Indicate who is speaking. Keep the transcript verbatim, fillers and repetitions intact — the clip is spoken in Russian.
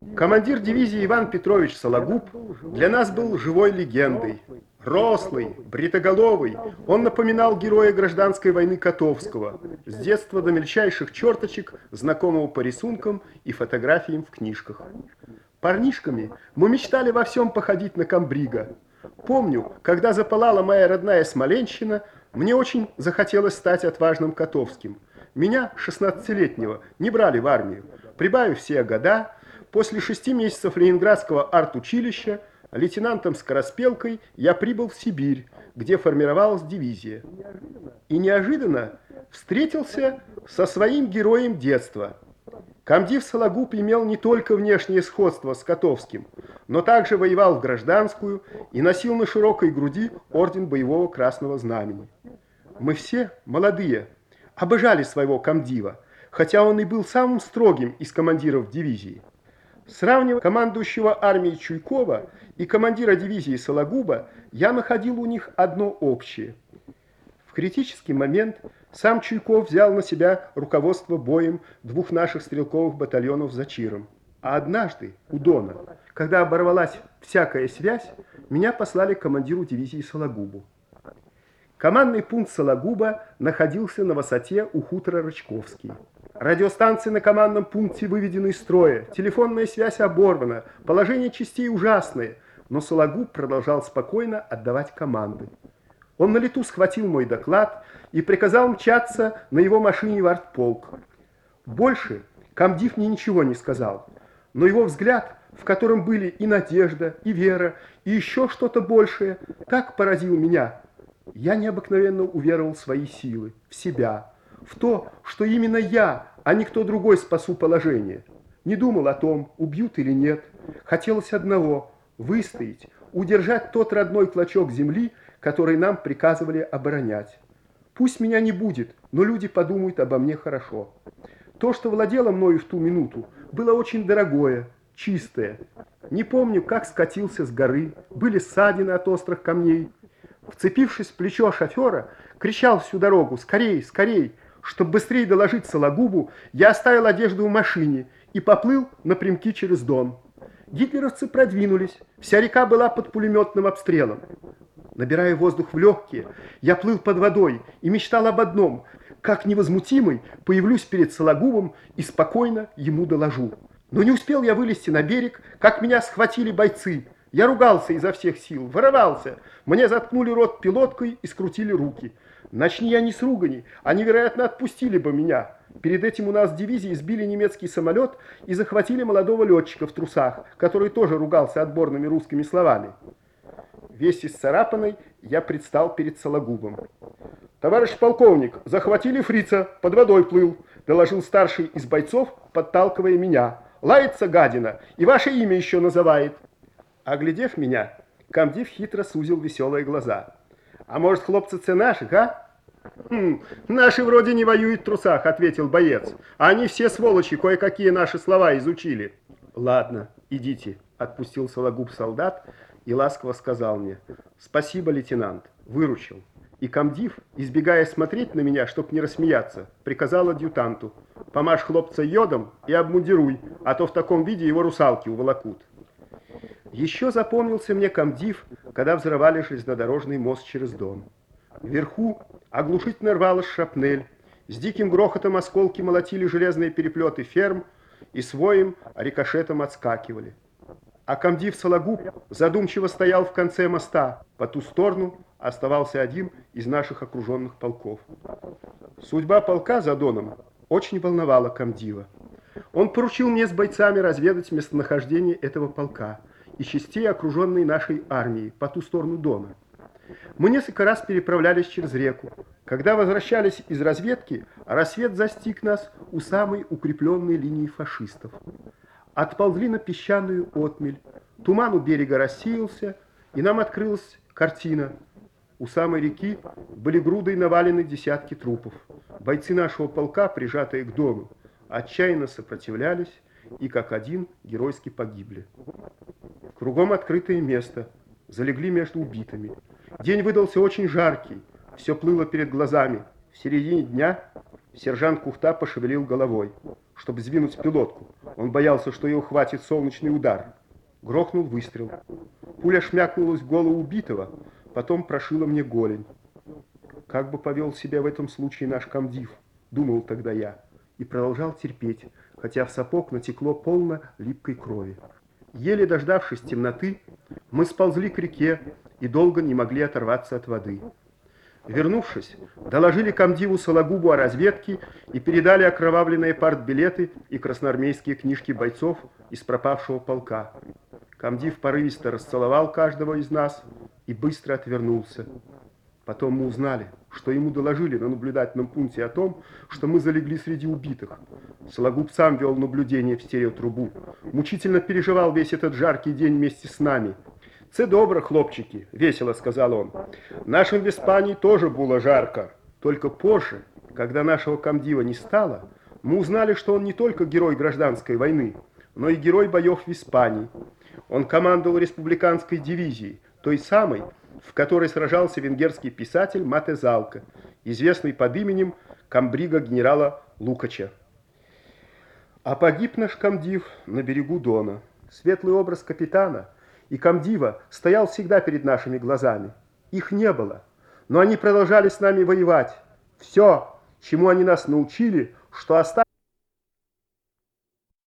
Speaker 1: Командир дивизии Иван Петрович Сологуб для нас был живой легендой. Рослый, бритоголовый, он напоминал героя гражданской войны Котовского, с детства до мельчайших черточек, знакомого по рисункам и фотографиям в книжках. Парнишками мы мечтали во всем походить на комбрига. Помню, когда запылала моя родная Смоленщина, мне очень захотелось стать отважным Котовским. Меня, шестнадцатилетнего, не брали в армию. Прибавив все года, после шести месяцев ленинградского арт-училища, лейтенантом Скороспелкой я прибыл в Сибирь, где формировалась дивизия. И неожиданно встретился со своим героем детства. Комдив Сологуб имел не только внешнее сходство с Котовским, но также воевал в гражданскую и носил на широкой груди орден боевого красного знамени. Мы все, молодые, обожали своего комдива, хотя он и был самым строгим из командиров дивизии. Сравнивая командующего армией Чуйкова и командира дивизии Сологуба, я находил у них одно общее. В критический момент сам Чуйков взял на себя руководство боем двух наших стрелковых батальонов за Чиром. А однажды, у Дона, когда оборвалась всякая связь, меня послали к командиру дивизии Сологубу. Командный пункт Сологуба находился на высоте у хутора Рычковский. Радиостанции на командном пункте выведены из строя, телефонная связь оборвана, положение частей ужасное, но Сологуб продолжал спокойно отдавать команды. Он на лету схватил мой доклад и приказал мчаться на его машине в артполк. Больше комдив мне ничего не сказал, но его взгляд, в котором были и надежда, и вера, и еще что-то большее, так поразил меня. Я необыкновенно уверовал в свои силы, в себя, в то, что именно я, а не кто другой спасу положение. Не думал о том, убьют или нет. Хотелось одного – выстоять, удержать тот родной клочок земли, который нам приказывали оборонять. Пусть меня не будет, но люди подумают обо мне хорошо. То, что владело мною в ту минуту, было очень дорогое, чистое. Не помню, как скатился с горы, были ссадины от острых камней. Вцепившись в плечо шофера, кричал всю дорогу: «Скорей, скорей!» Чтобы быстрее доложить Сологубу, я оставил одежду в машине и поплыл напрямки через Дон. Гитлеровцы продвинулись, вся река была под пулеметным обстрелом. Набирая воздух в легкие, я плыл под водой и мечтал об одном: как невозмутимый появлюсь перед Сологубом и спокойно ему доложу. Но не успел я вылезти на берег, как меня схватили бойцы. Я ругался изо всех сил, вырывался. Мне заткнули рот пилоткой и скрутили руки. Начни я не с ругани, они, вероятно, отпустили бы меня. Перед этим у нас в дивизии сбили немецкий самолет и захватили молодого летчика в трусах, который тоже ругался отборными русскими словами. Весь исцарапанный, я предстал перед Сологубом. «Товарищ полковник, захватили фрица, под водой плыл», доложил старший из бойцов, подталкивая меня. «Лается гадина, и ваше имя еще называет». Оглядев меня, комдив хитро сузил веселые глаза. «А может, хлопцы, це наших, а?» «Хм, наши вроде не воюют в трусах», — ответил боец. «Они все сволочи, кое-какие наши слова изучили». «Ладно, идите», — отпустил Сологуб солдат и ласково сказал мне: «Спасибо, лейтенант, выручил». И комдив, избегая смотреть на меня, чтоб не рассмеяться, приказал адъютанту: «Помажь хлопца йодом и обмундируй, а то в таком виде его русалки уволокут». Еще запомнился мне комдив, когда взрывали железнодорожный мост через Дон. Вверху оглушительно рвалась шрапнель, с диким грохотом осколки молотили железные переплеты ферм и своим рикошетом отскакивали. А комдив Сологуб задумчиво стоял в конце моста, по ту сторону оставался один из наших окруженных полков. Судьба полка за Доном очень волновала комдива. Он поручил мне с бойцами разведать местонахождение этого полка и частей, окруженной нашей армией, по ту сторону Дона. Мы несколько раз переправлялись через реку. Когда возвращались из разведки, рассвет застиг нас у самой укрепленной линии фашистов. Отползли на песчаную отмель, туман у берега рассеялся, и нам открылась картина. У самой реки были грудой навалены десятки трупов. Бойцы нашего полка, прижатые к Дону, отчаянно сопротивлялись и как один геройски погибли. Кругом открытое место, залегли между убитыми. День выдался очень жаркий, все плыло перед глазами. В середине дня сержант Кухта пошевелил головой. чтобы сдвинуть пилотку. Он боялся, что его хватит солнечный удар. Грохнул выстрел. Пуля шмякнулась в голову убитого, потом прошила мне голень. Как бы повел себя в этом случае наш комдив, думал тогда я, и продолжал терпеть, хотя в сапог натекло полно липкой крови. Еле дождавшись темноты, мы сползли к реке и долго не могли оторваться от воды. Вернувшись, доложили комдиву Сологубу о разведке и передали окровавленные партбилеты и красноармейские книжки бойцов из пропавшего полка. Комдив порывисто расцеловал каждого из нас и быстро отвернулся. Потом мы узнали, что ему доложили на наблюдательном пункте о том, что мы залегли среди убитых. Сологуб сам вел наблюдение в стереотрубу. Мучительно переживал весь этот жаркий день вместе с нами. «Це добре, хлопчики», — весело сказал он. «Нашим в Испании тоже было жарко. Только позже, когда нашего комдива не стало, мы узнали, что он не только герой гражданской войны, но и герой боев в Испании. Он командовал республиканской дивизией, той самой, в которой сражался венгерский писатель Мате Залка, известный под именем комбрига генерала Лукача. А погиб наш комдив на берегу Дона. Светлый образ капитана и комдива стоял всегда перед нашими глазами. Их не было, но они продолжали с нами воевать. Все, чему они нас научили, что осталось